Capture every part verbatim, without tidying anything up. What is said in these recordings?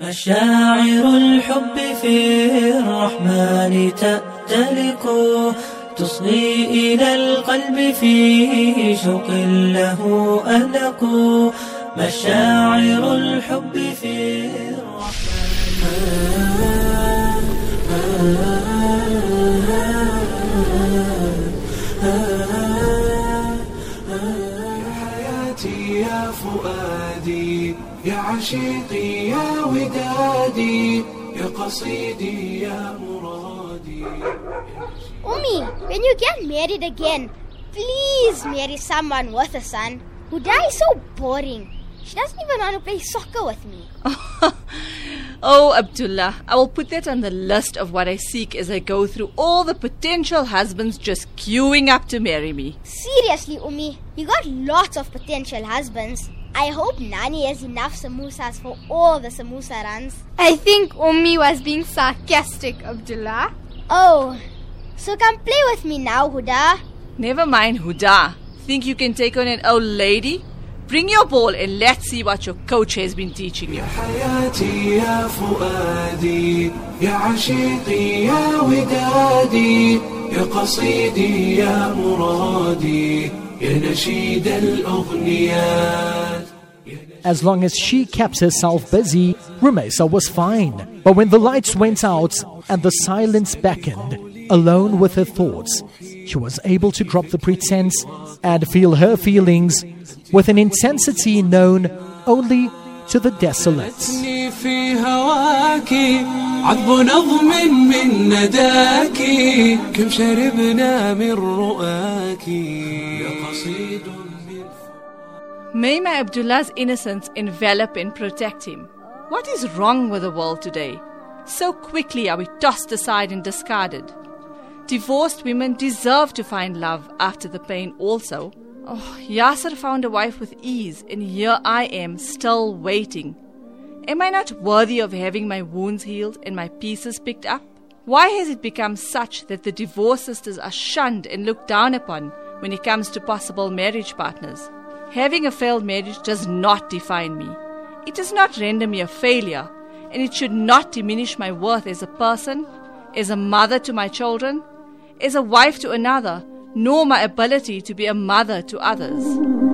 مشاعر الحب في الرحمن تأتلق تصغي إلى القلب فيه شوق له ألق مشاعر الحب في حياتي يا فؤادي يا عشيقي يا ودادي يا قصيدي يا مرادي. Umi, when you get married again, please marry someone with a son. Huda is so boring. She doesn't even want to play soccer with me. Oh, Abdullah, I will put that on the list of what I seek as I go through all the potential husbands just queuing up to marry me. Seriously, Umi, you got lots of potential husbands. I hope Nani has enough samosas for all the samosa runs. I think Umi was being sarcastic, Abdullah. Oh, so come play with me now, Huda. Never mind, Huda. Think you can take on an old lady? Bring your ball and let's see what your coach has been teaching you. يا حياتي يا فؤادي يا عشيقي يا ودادي يا قصيدي يا مرادي يا نشيد الأغنيات. As long as she kept herself busy, Rumaisa was fine. But when the lights went out and the silence beckoned, alone with her thoughts, she was able to drop the pretense and feel her feelings with an intensity known only to the desolate. في هواكي عذب نظم من نداكي كم شربنا من رؤاكي يا قصيد. May my Abdullah's innocence envelop and protect him. What is wrong with the world today? So quickly are we tossed aside and discarded. Divorced women deserve to find love after the pain also. Oh, Yasser found a wife with ease, and here I am still waiting. Am I not worthy of having my wounds healed and my pieces picked up? Why has it become such that the divorced sisters are shunned and looked down upon when it comes to possible marriage partners? Having a failed marriage does not define me. It does not render me a failure, and it should not diminish my worth as a person, as a mother to my children, as a wife to another, nor my ability to be a mother to others.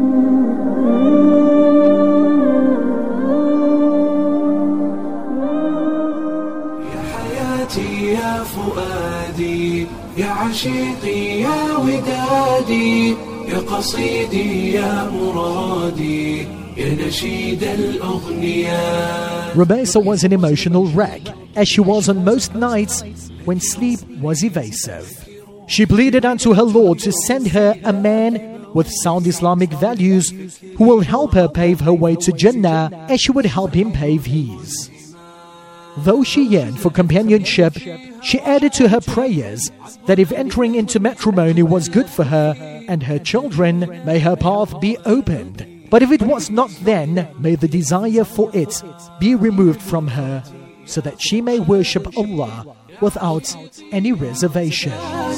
يا حياتي يا فؤادي يا عشيقي يا ودادي يا قصيدي يا مرادي يا نشيد الأغنيات. Rumaisa was an emotional wreck, as she was on most nights when sleep was evasive. She pleaded unto her Lord to send her a man with sound Islamic values who will help her pave her way to Jannah as she would help him pave his. Though she yearned for companionship, she added to her prayers that if entering into matrimony was good for her and her children, may her path be opened. But if it was not, then may the desire for it be removed from her, so that she may worship Allah without any reservation.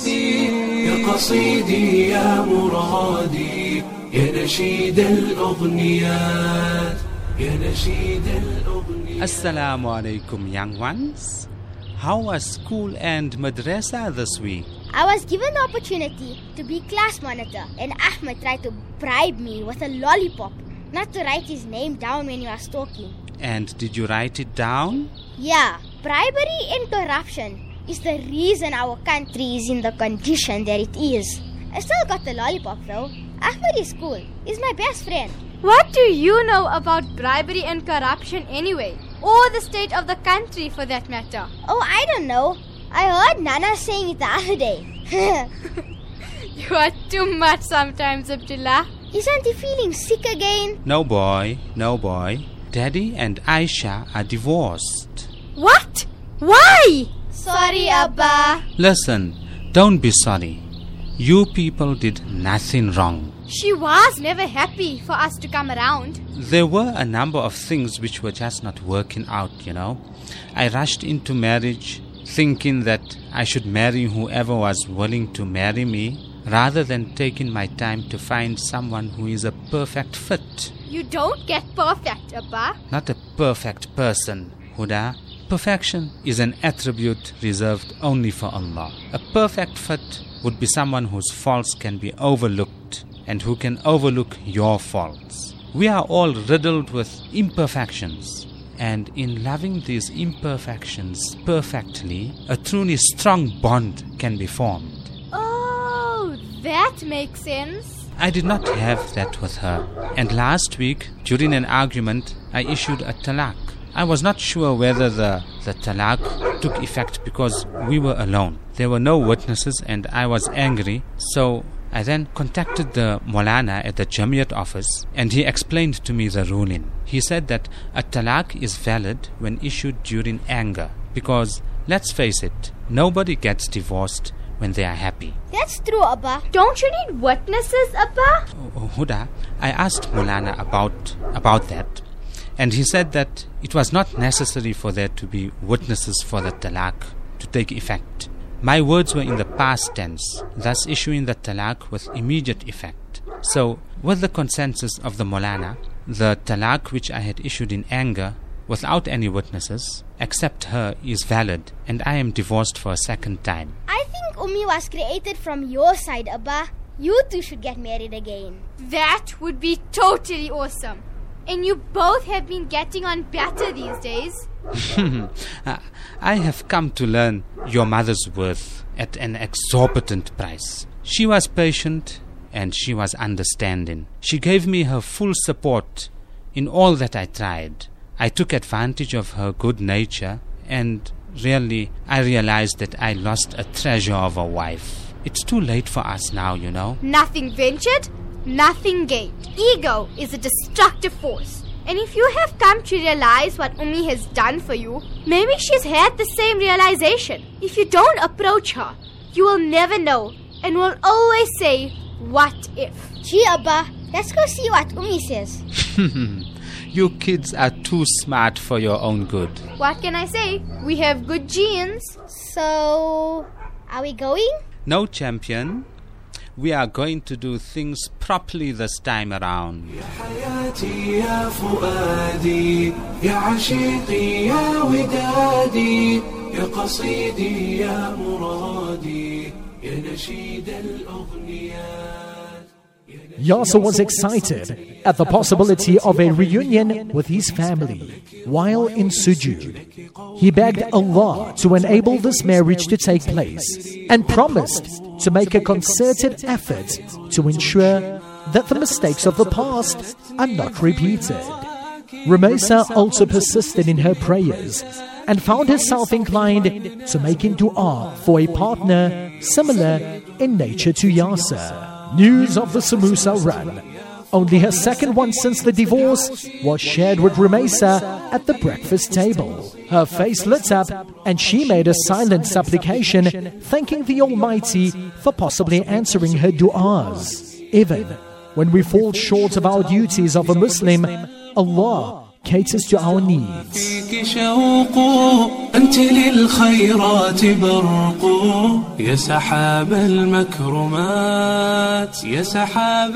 يا قصيدي يا مرادي يا نشيد الأغنيات يا نشيد الأغنيات. Assalamu alaikum, young ones. How was school and madrasa this week? I was given the opportunity to be class monitor, and Ahmed tried to bribe me with a lollipop not to write his name down when he was talking. And did you write it down? Yeah, bribery and corruption is the reason our country is in the condition that it is. I still got the lollipop though. Ahmed is cool. He's my best friend. What do you know about bribery and corruption anyway? Or the state of the country for that matter? Oh, I don't know. I heard Nana saying it the other day. You are too much sometimes, Abdullah. Isn't he feeling sick again? No boy, no boy. Daddy and Aisha are divorced. What? Why? Sorry, Abba. Listen, don't be sorry. You people did nothing wrong. She was never happy for us to come around. There were a number of things which were just not working out, you know. I rushed into marriage thinking that I should marry whoever was willing to marry me, rather than taking my time to find someone who is a perfect fit. You don't get perfect, Abba. Not a perfect person Huda, perfection is an attribute reserved only for Allah. A perfect fit would be someone whose faults can be overlooked and who can overlook your faults. We are all riddled with imperfections, and in loving these imperfections perfectly, a truly strong bond can be formed. Oh, that makes sense. I did not have that with her, and last week, during an argument, I issued a talaq. I was not sure whether the, the talaq took effect because we were alone. There were no witnesses and I was angry, so I then contacted the Maulana at the Jamiat office and he explained to me the ruling. He said that a talaq is valid when issued during anger because, let's face it, nobody gets divorced when they are happy. That's true, Abba. Don't you need witnesses, Abba? Oh, Huda, I asked Maulana about, about that, and he said that it was not necessary for there to be witnesses for the talaq to take effect. My words were in the past tense, thus issuing the talaq with immediate effect. So, with the consensus of the Maulana, the talaq which I had issued in anger, without any witnesses, except her, is valid, and I am divorced for a second time. I think Ummi was created from your side, Abba. You two should get married again. That would be totally awesome. And you both have been getting on better these days. I have come to learn your mother's worth at an exorbitant price. She was patient and she was understanding. She gave me her full support in all that I tried. I took advantage of her good nature and really I realized that I lost a treasure of a wife. It's too late for us now, you know. Nothing ventured, nothing gained. Ego is a destructive force. And if you have come to realize what Ummi has done for you, maybe she's had the same realization. If you don't approach her, you will never know and will always say, what if? Gee, Abba, let's go see what Ummi says. You kids are too smart for your own good. What can I say? We have good genes. So, are we going? No, champion. We are going to do things properly this time around. يا حياتي يا فؤادي يا عشيقي يا ودادي يا قصيدي يا مرادي يا نشيد الأغنيات. Yasser was excited at the possibility of a reunion with his family while in sujood. He begged Allah to enable this marriage to take place and promised to make a concerted effort to ensure that the mistakes of the past are not repeated. Rumaisa also persisted in her prayers and found herself inclined to making dua for a partner similar in nature to Yasser. News of the Samusa run, only her second one since the divorce, was shared with Rumaisa at the breakfast table. Her face lit up and she made a silent supplication thanking the Almighty for possibly answering her du'as. Even when we fall short of our duties of a Muslim, Allah caters to our needs. فيك شوق أنت للخيرات برق يا سحاب المكرمات يا سحاب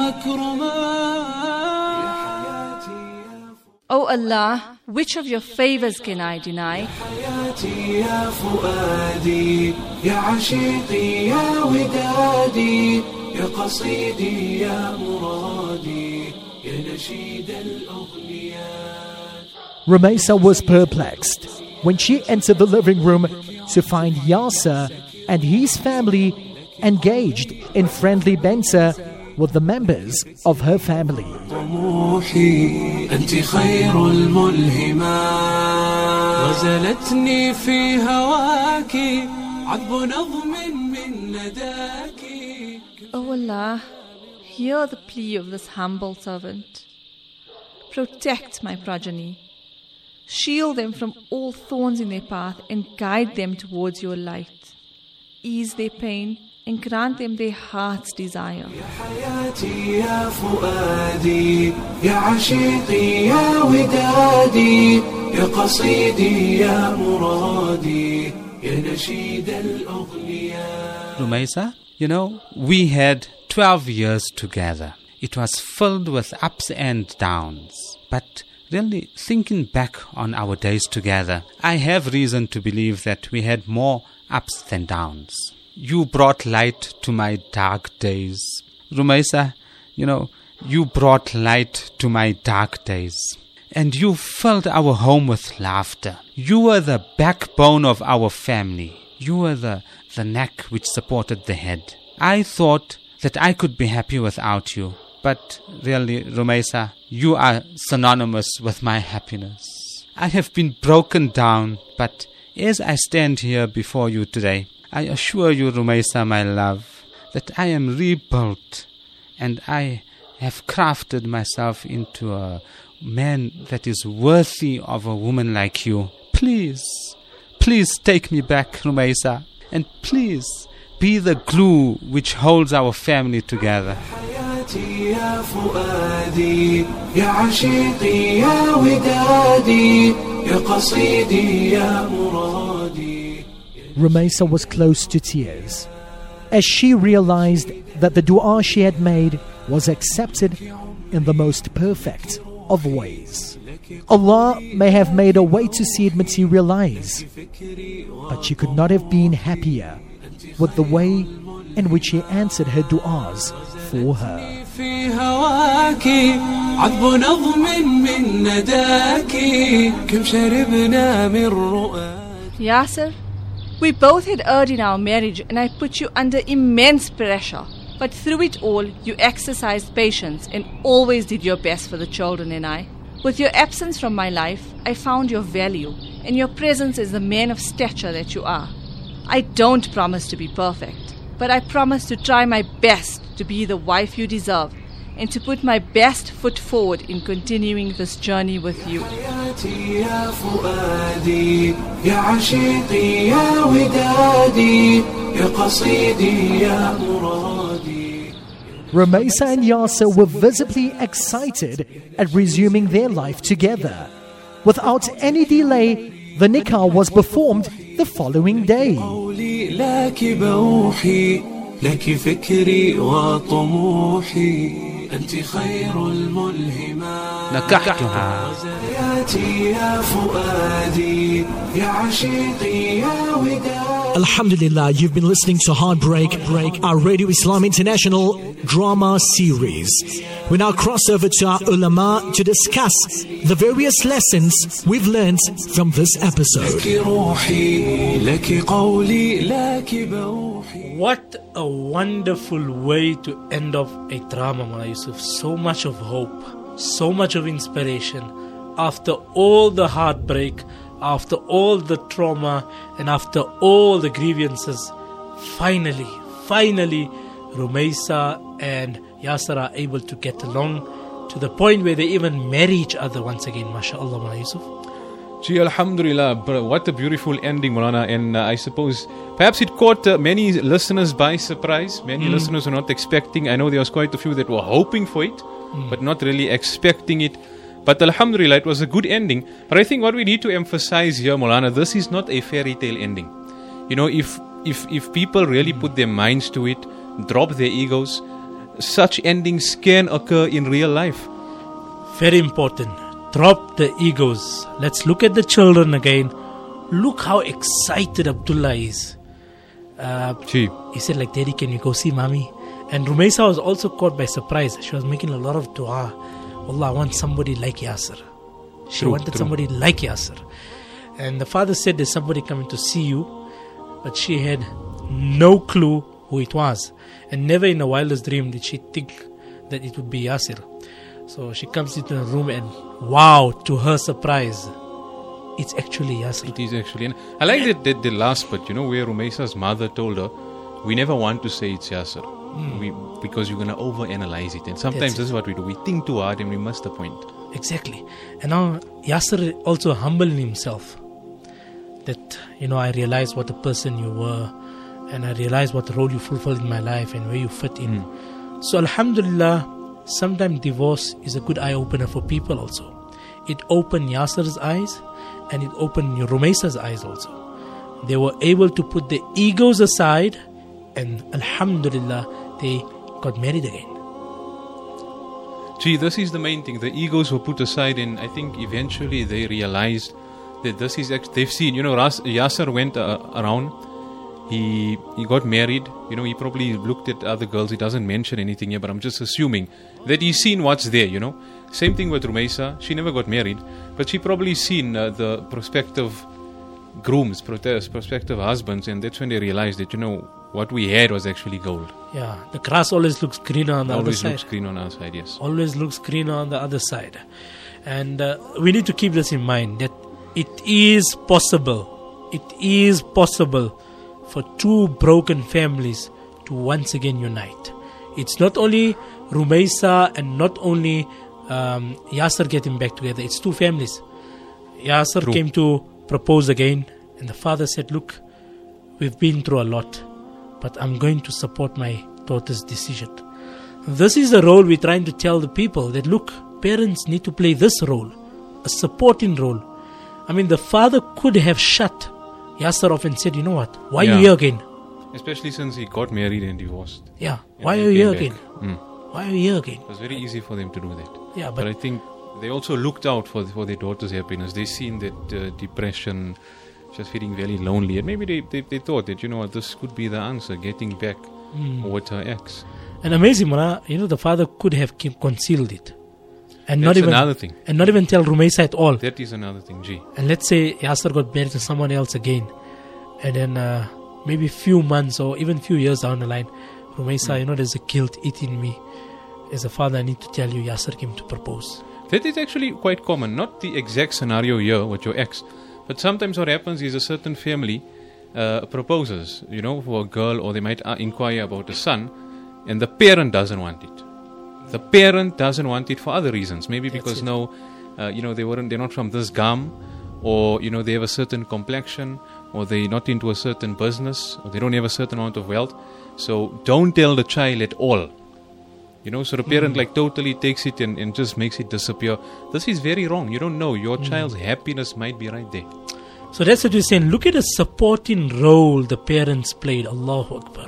المكرمات. O Allah, which of your favors can I deny? حياتي يا فؤادي يا عشيقي يا ودادي يا قصيدي يا مرادي يا نشيد الأغنيات. Rumaisa was perplexed when she entered the living room to find Yasser and his family engaged in friendly banter with the members of her family. طموحي أنت خير الملهمات غزلتني في هواك عذب نظم من نداك. O Allah, hear the plea of this humble servant. Protect my progeny. Shield them from all thorns in their path and guide them towards your light. Ease their pain and grant them their heart's desire. يا حياتي يا فؤادي يا عشيقي يا ودادي يا قصيدي يا مرادي يا نشيد الأغنيات. Rumaisa, you know, we had twelve years together. It was filled with ups and downs. But really thinking back on our days together, I have reason to believe that we had more ups than downs. You brought light to my dark days. Rumaisa, you know, you brought light to my dark days. And you filled our home with laughter. You were the backbone of our family. You were the, the neck which supported the head. I thought that I could be happy without you. But really, Rumaisa, you are synonymous with my happiness. I have been broken down, but as I stand here before you today, I assure you, Rumaisa, my love, that I am rebuilt, and I have crafted myself into a man that is worthy of a woman like you. Please, please take me back, Rumaisa, and please be the glue which holds our family together. يا فؤادي يا عشيقي يا ودادي يا قصيدي يا مرادي. Rumaisa was close to tears as she realized that the dua she had made was accepted in the most perfect of ways. Allah may have made a way to see it materialize, but she could not have been happier with the way in which he answered her du'as for her. في هواك عذب نظم من نداك كم شربنا من رؤاك. Yasser, we both had erred in our marriage and I put you under immense pressure. But through it all, you exercised patience and always did your best for the children and I. With your absence from my life, I found your value and your presence as the man of stature that you are. I don't promise to be perfect, but I promise to try my best to be the wife you deserve and to put my best foot forward in continuing this journey with you. حياتي يا فؤادي يا عشيقي يا ودادي يا قصيدي يا مرادي. Rumaisa and Yasser were visibly excited at resuming their life together. Without any delay, the nikah was performed the following day. قولي لك بوحي لك فكري وطموحي أنت خير الملهمات. نكحتها. حياتي يا فؤادي يا عشيقي يا ودادي. Alhamdulillah, you've been listening to Heartbreak Break, our Radio Islam International drama series. We now cross over to our ulama to discuss the various lessons we've learned from this episode. لك روحي لك قولي لك بوحي. What a wonderful way to end off a drama, Mullah Yusuf. So much of hope, so much of inspiration. After all the heartbreak, after all the trauma, and after all the grievances, finally, finally, Rumaisa and Yasser are able to get along to the point where they even marry each other once again. MashaAllah, Mullah Yusuf. Gee, Alhamdulillah, bro, what a beautiful ending, Mulana. And uh, I suppose perhaps it caught uh, many listeners by surprise. Many mm. listeners were not expecting. I know there was quite a few that were hoping for it, mm. but not really expecting it. But Alhamdulillah, it was a good ending. But I think what we need to emphasize here, Maulana, this is not a fairy tale ending. You know, if if if people really put their minds to it, drop their egos, such endings can occur in real life. Very important. Drop the egos. Let's look at the children again. Look how excited Abdullah is. Uh, Gee. He said, like, Daddy, can you go see Mommy? And Rumaisa was also caught by surprise. She was making a lot of dua. Allah, I want somebody like Yasser. She True, wanted true. somebody like Yasser. And the father said, there's somebody coming to see you. But she had no clue who it was. And never in a wildest dream did she think that it would be Yasser. So she comes into the room and wow, to her surprise, it's actually Yasser. It is actually. And I like that, that the last part, you know, where Rumaisa's mother told her, we never want to say it's Yasser. Mm. We, because you're going to overanalyze it. And sometimes this is what we do. We think too hard and we miss the point. Exactly. And now Yasser also humbled himself. That, you know, I realized what a person you were. And I realized what role you fulfilled in my life and where you fit in. Mm. So Alhamdulillah, sometimes divorce is a good eye-opener for people also. It opened Yasser's eyes and it opened Rumaisa's eyes also. They were able to put their egos aside and Alhamdulillah, they got married again. Gee, this is the main thing. The egos were put aside, and I think eventually they realized that this is act- they've seen, you know, Ras- Yasser went uh, around. He he got married. You know, he probably looked at other girls. He doesn't mention anything here, but I'm just assuming that he's seen what's there, you know. Same thing with Rumaisa. She never got married, but she probably seen uh, the prospective grooms, prote- prospective husbands, and that's when they realized that, you know, what we had was actually gold. Yeah, the grass always looks greener on the Always other side. looks green on our side, yes. Always looks greener on the other side. And uh, we need to keep this in mind, that it is possible, it is possible for two broken families to once again unite. It's not only Rumaisa and not only um, Yasser getting back together, it's two families. Yasser True. came to propose again, and the father said, look, we've been through a lot, but I'm going to support my daughter's decision. This is the role we're trying to tell the people, that look, parents need to play this role, a supporting role. I mean, the father could have shut Yasser off and said, you know what, why Yeah. are you here again? Especially since he got married and divorced. Yeah, And why then are you here came again? back. Mm. Why are you here again? It was very easy for them to do that. Yeah, But but I think they also looked out for for their daughter's happiness. They seen that uh, depression, just feeling very lonely, and maybe they, they, they thought that, you know what, this could be the answer, getting back Mm. with her ex. And amazing, Mara, you know, the father could have keep concealed it. And not That's even another thing. and not even tell Rumaisa at all. That is another thing, gee. And let's say Yasser got married to someone else again, and then uh, maybe few months or even few years down the line, Rumaisa, you know, there's a guilt eating me. As a father, I need to tell you, Yasser came to propose. That is actually quite common. Not the exact scenario here with your ex, but sometimes what happens is a certain family uh, proposes, you know, for a girl, or they might uh, inquire about a son, and the parent doesn't want it. The parent doesn't want it for other reasons. Maybe That's because it. no, uh, you know, they weren't, they're not from this gum, or you know, they have a certain complexion, or they're not into a certain business, or they don't have a certain amount of wealth. So don't tell the child at all. You know, so the parent Mm. like totally takes it and, and just makes it disappear. This is very wrong. You don't know. Your Mm. child's happiness might be right there. So that's what we're saying. Look at the supporting role the parents played. Allahu Akbar.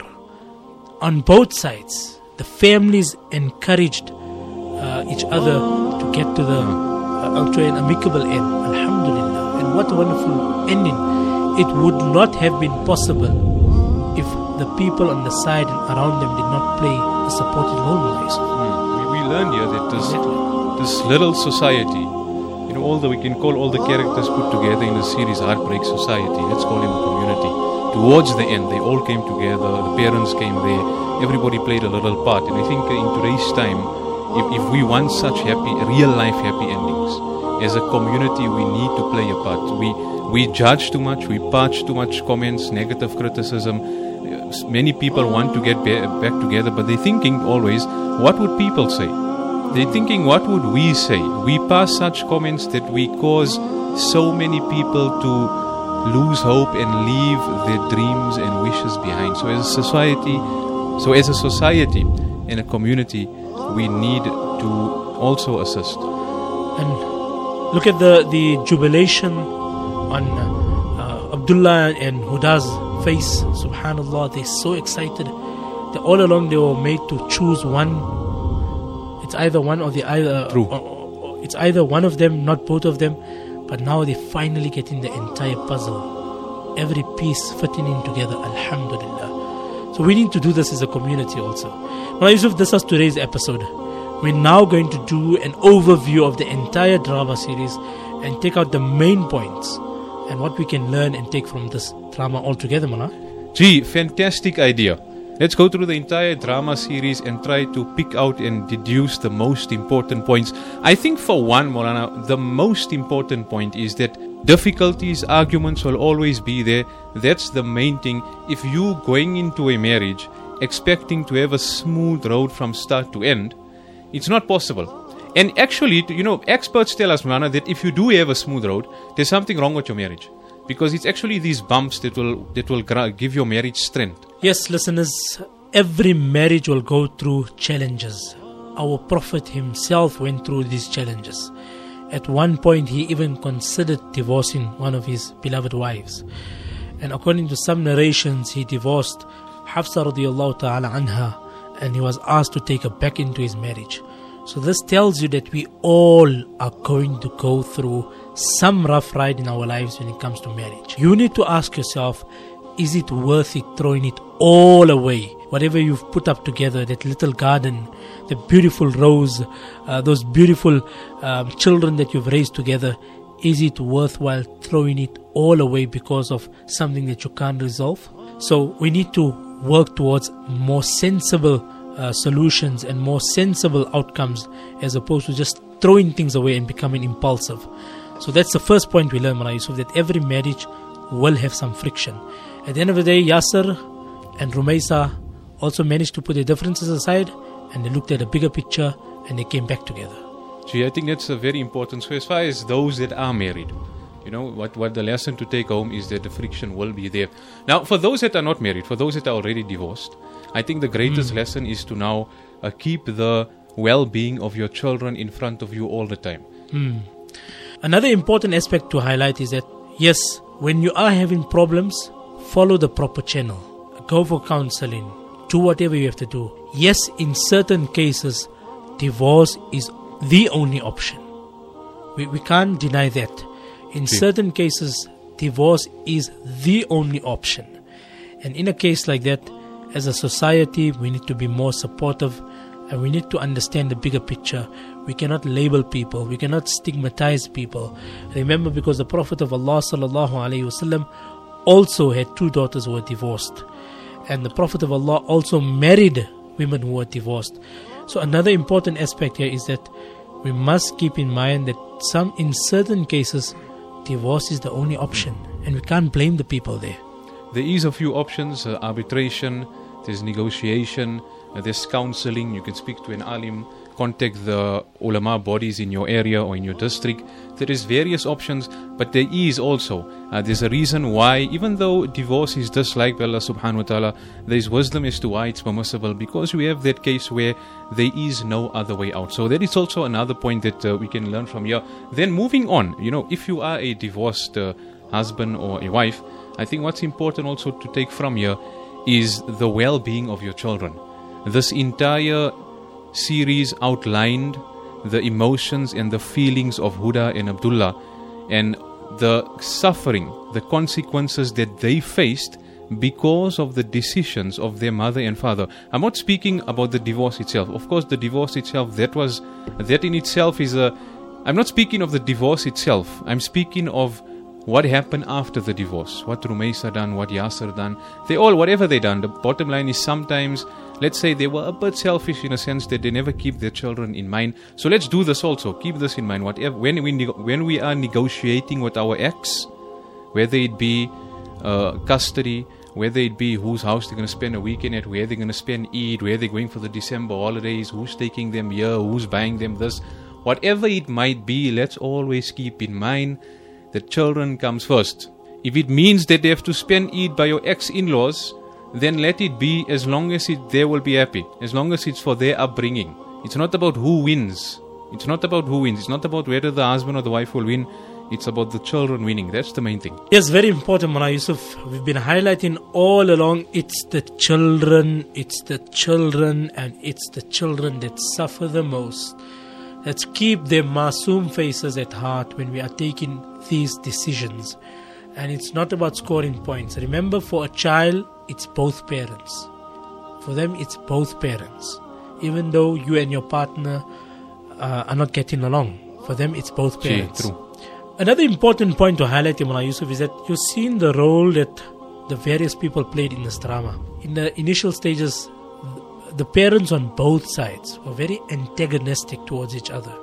On both sides, the families encouraged uh, each other to get to the uh, to an amicable end. Alhamdulillah. And what a wonderful ending. It would not have been possible if the people on the side and around them did not play a supporting role in life. Hmm. We, we learned here that this, Exactly. this little society, you know, all the, we can call all the characters put together in the series Heartbreak Society. Let's call them a community. Towards the end, they all came together. The parents came there. Everybody played a little part. And I think in today's time, if, if we want such happy, real life happy endings, as a community, we need to play a part. We we judge too much. We patch too much comments, negative criticism. Uh, Many people want to get ba- back together, but they're thinking always, what would people say? They're thinking, what would we say? We pass such comments that we cause so many people to lose hope and leave their dreams and wishes behind. So as a society, so as a society and a community, we need to also assist. And look at the, the jubilation on uh, Abdullah and Huda's face. Subhanallah, they're so excited. They, all along they were made to choose one. It's either one or the other. True. Or, or, it's either one of them, not both of them. But now they're finally getting the entire puzzle. Every piece fitting in together. Alhamdulillah. So we need to do this as a community also. Now Yusuf, this was today's episode. We're now going to do an overview of the entire drama series and take out the main points and what we can learn and take from this drama altogether, Mana. Gee, fantastic idea. Let's go through the entire drama series and try to pick out and deduce the most important points. I think for one, Maulana, the most important point is that difficulties, arguments will always be there. That's the main thing. If you going into a marriage expecting to have a smooth road from start to end, it's not possible. And actually, you know, experts tell us, Maulana, that if you do have a smooth road, there's something wrong with your marriage. Because it's actually these bumps that will that will gra- give your marriage strength. Yes, listeners, every marriage will go through challenges. Our Prophet himself went through these challenges. At one point, he even considered divorcing one of his beloved wives. And according to some narrations, he divorced Hafsa radiallahu ta'ala anha, and he was asked to take her back into his marriage. So this tells you that we all are going to go through some rough ride in our lives when it comes to marriage. You need to ask yourself, is it worth it throwing it all away? Whatever you've put up together, that little garden, the beautiful rose, uh, those beautiful um, children that you've raised together, is it worthwhile throwing it all away because of something that you can't resolve? So we need to work towards more sensible uh, solutions and more sensible outcomes, as opposed to just throwing things away and becoming impulsive. So that's the first point we learn, Mullah Yusuf, that every marriage will have some friction. At the end of the day, Yasser and Rumaisa also managed to put their differences aside, and they looked at a bigger picture and they came back together. Gee, I think that's a very important. So as far as those that are married, you know, what, what the lesson to take home is that the friction will be there. Now, for those that are not married, for those that are already divorced, I think the greatest mm. lesson is to now uh, keep the well-being of your children in front of you all the time. Mm. Another important aspect to highlight is that, yes, when you are having problems, follow the proper channel. Go for counseling. Do whatever you have to do. Yes, in certain cases, divorce is the only option. We, we can't deny that. In See. certain cases, divorce is the only option. And in a case like that, as a society, we need to be more supportive, and we need to understand the bigger picture. We cannot label people. We cannot stigmatize people. Remember, because the Prophet of Allah sallallahu alaihi wasallam also had two daughters who were divorced. And the Prophet of Allah also married women who were divorced. So another important aspect here is that we must keep in mind that some, in certain cases, divorce is the only option, and we can't blame the people there. There is a few options, uh, arbitration, there's negotiation, uh, there's counseling. You can speak to an alim, contact the ulama bodies in your area or in your district. There is various options, but there is also, uh, there's a reason why, even though divorce is disliked by Allah subhanahu wa ta'ala, there is wisdom as to why it's permissible, because we have that case where there is no other way out. So that is also another point that uh, we can learn from here. Then moving on, you know, if you are a divorced uh, husband or a wife, I think what's important also to take from here is the well-being of your children. This entire series outlined the emotions and the feelings of Huda and Abdullah, and the suffering, the consequences that they faced because of the decisions of their mother and father. I'm not speaking about the divorce itself. Of course, the divorce itself, that was, that in itself is a, I'm not speaking of the divorce itself. I'm speaking of what happened after the divorce. What Rumaisa done, what Yasser done. They all, whatever they done, the bottom line is sometimes, let's say they were a bit selfish in a sense that they never keep their children in mind. So let's do this also. Keep this in mind. Whatever, when we neg- when we are negotiating with our ex, whether it be uh, custody, whether it be whose house they're going to spend a weekend at, where they're going to spend Eid, where they're going for the December holidays, who's taking them here, who's buying them this, whatever it might be, let's always keep in mind that children comes first. If it means that they have to spend Eid by your ex-in-laws, then let it be, as long as it, they will be happy, as long as it's for their upbringing. It's not about who wins. It's not about who wins. It's not about whether the husband or the wife will win. It's about the children winning. That's the main thing. Yes, very important, Mullah Yusuf. We've been highlighting all along, it's the children, it's the children, and it's the children that suffer the most. Let's keep their masoom faces at heart when we are taking these decisions. And it's not about scoring points. Remember, for a child, it's both parents. For them, it's both parents. Even though you and your partner uh, are not getting along, for them, it's both parents. True. Another important point to highlight, Mullah Yusuf, is that you've seen the role that the various people played in this drama. In the initial stages, the parents on both sides were very antagonistic towards each other.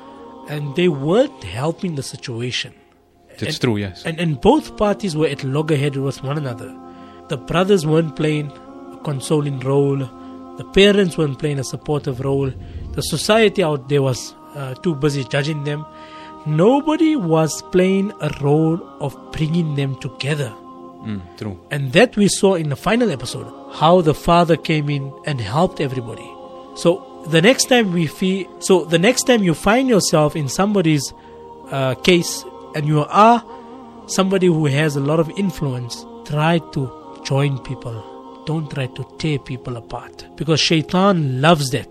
And they weren't helping the situation. That's and, true, yes. And, and both parties were at loggerhead with one another. The brothers weren't playing a consoling role. The parents weren't playing a supportive role. The society out there was uh, too busy judging them. Nobody was playing a role of bringing them together. Mm, true. And that we saw in the final episode, how the father came in and helped everybody. So the next time we feel, so the next time you find yourself in somebody's uh, case, and you are somebody who has a lot of influence, try to join people. Don't try to tear people apart, because shaitan loves that.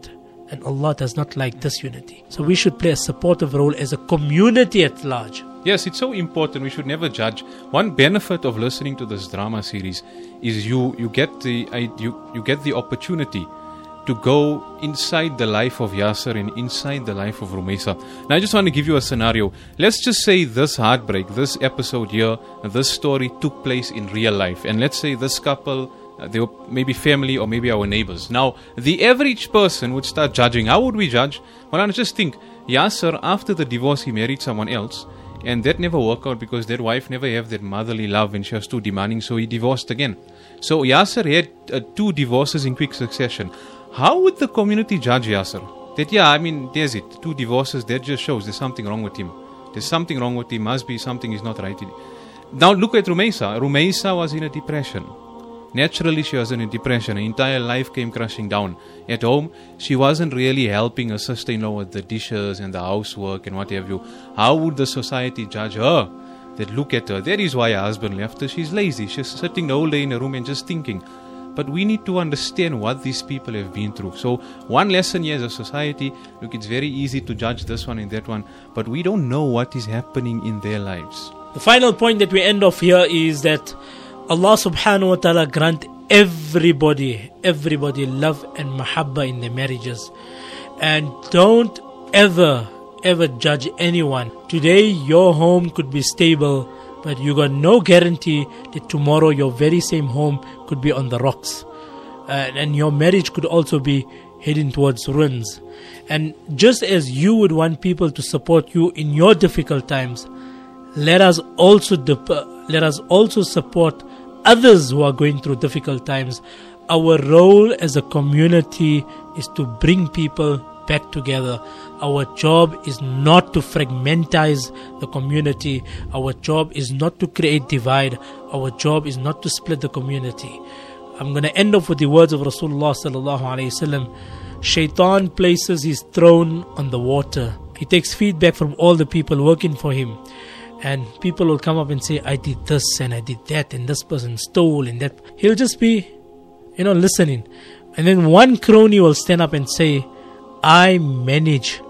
And Allah does not like disunity. So we should play a supportive role as a community at large. Yes, it's so important. We should never judge. One benefit of listening to this drama series is you you get the you you get the opportunity to go inside the life of Yasser and inside the life of Rumaisa. Now, I just want to give you a scenario. Let's just say this heartbreak, this episode here, this story took place in real life, and let's say this couple, uh, they were maybe family or maybe our neighbors. Now, the average person would start judging. How would we judge? Well, I just think Yasser, after the divorce, he married someone else. And that never worked out because that wife never had that motherly love and she was too demanding, so he divorced again. So Yasser had uh, two divorces in quick succession. How would the community judge Yasser? That, yeah, I mean, there's it. Two divorces, that just shows there's something wrong with him. There's something wrong with him. Must be something is not right. Now look at Rumaisa. Rumaisa was in a depression. Naturally, she was in a depression. Her entire life came crashing down. At home, she wasn't really helping her sister-in-law with the dishes and the housework and what have you. How would the society judge her? That look at her. That is why her husband left her. She's lazy. She's sitting the whole day in a room and just thinking. But we need to understand what these people have been through. So one lesson here as a society, look, it's very easy to judge this one and that one, but we don't know what is happening in their lives. The final point that we end off here is that Allah subhanahu wa ta'ala grant everybody, everybody love and mahabba in their marriages. And don't ever, ever judge anyone. Today your home could be stable, but you got no guarantee that tomorrow your very same home could be on the rocks. Uh, and your marriage could also be heading towards ruins. And just as you would want people to support you in your difficult times, let us also dip- let us also support others who are going through difficult times. Our role as a community is to bring people back together. Our job is not to fragmentize the community. Our job is not to create divide. Our job is not to split the community. I'm going to end off with the words of Rasulullah sallallahu alaihi wasallam. Shaitan places his throne on the water. He takes feedback from all the people working for him. And people will come up and say, I did this and I did that and this person stole and that. He'll just be, you know, listening. And then one crony will stand up and say, I managed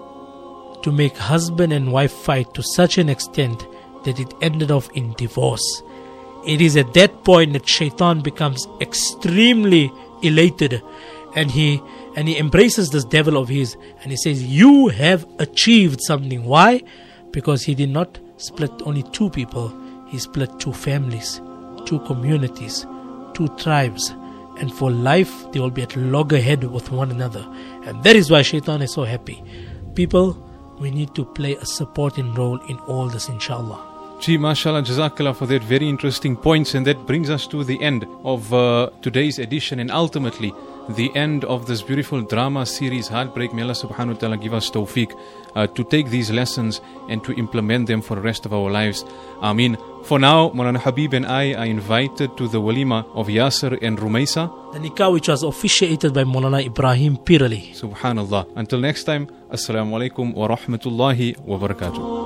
to make husband and wife fight to such an extent that it ended off in divorce. It is at that point that Shaitan becomes extremely elated, and he and he embraces this devil of his, and he says, you have achieved something. Why? Because he did not split only two people, he split two families, two communities, two tribes, and for life they will be at loggerhead with one another. And that is why Shaitan is so happy. People, we need to play a supporting role in all this, inshallah. Gee, mashallah, jazakallah for that very interesting points, and that brings us to the end of uh, today's edition, and ultimately the end of this beautiful drama series, Heartbreak. May Allah subhanahu wa ta'ala give us tawfiq uh, to take these lessons and to implement them for the rest of our lives. Ameen. For now, Maulana Habib and I are invited to the walima of Yasser and Rumaisa, the nikah which was officiated by Maulana Ibrahim Pirali. Subhanallah. Until next time, Assalamu alaikum wa rahmatullahi wa barakatuh.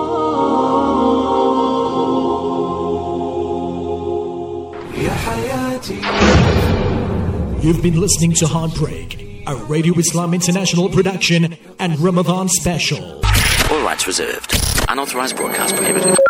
You've been listening to Heartbreak, a Radio Islam International production and Ramadan special. All rights reserved. Unauthorized broadcast prohibited.